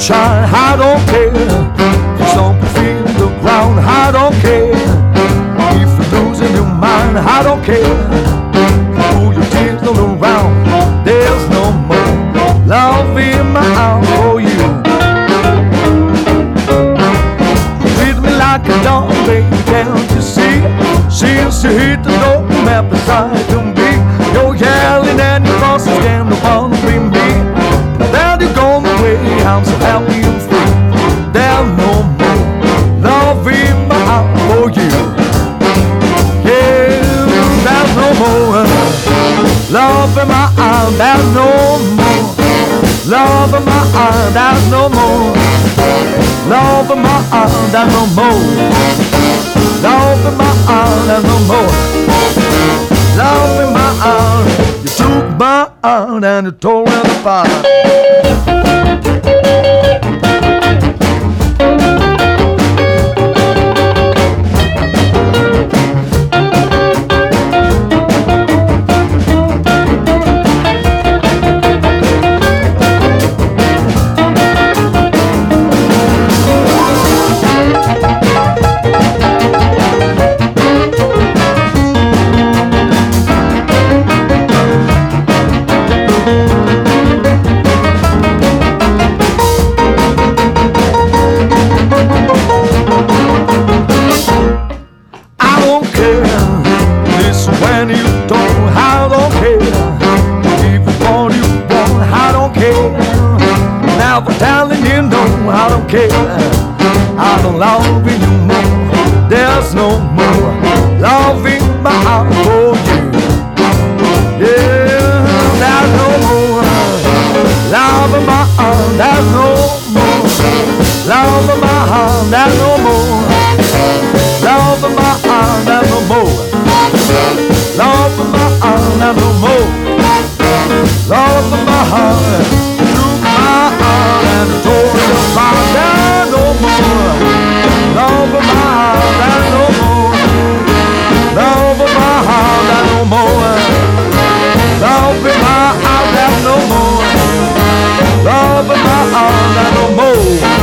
sunshine, I don't care. If something feel the ground, I don't care. If you're losing your mind, I don't care. Pull your tears all around, there's no more love in my arms for you. Treat me like a dog, baby, can't you see? Since you hit the door, map beside to me. You're yelling and your crosses can't wanna be me. Then you're gone away, I'm so happy and free. There's no more love in my heart for you. Yeah, there's no more love in my heart. There's no more love in my heart. There's no more love in my heart. There's no more love in my heart. There's no more love in my heart. You took my heart and you tore it apart. When you don't, I don't care. If you want, I don't care. Never telling you no, I don't care. I don't love you more. There's no more love in my heart for you. Yeah, there's no more love in my heart. There's no more love in my heart. There's no more love in my heart. There's no more love in my heart, and no more love in my heart. Through my heart and tore it apart. There's no more love in my heart. There's no more love in my heart. There's no more love in my heart. There's no more love in my heart. There's no more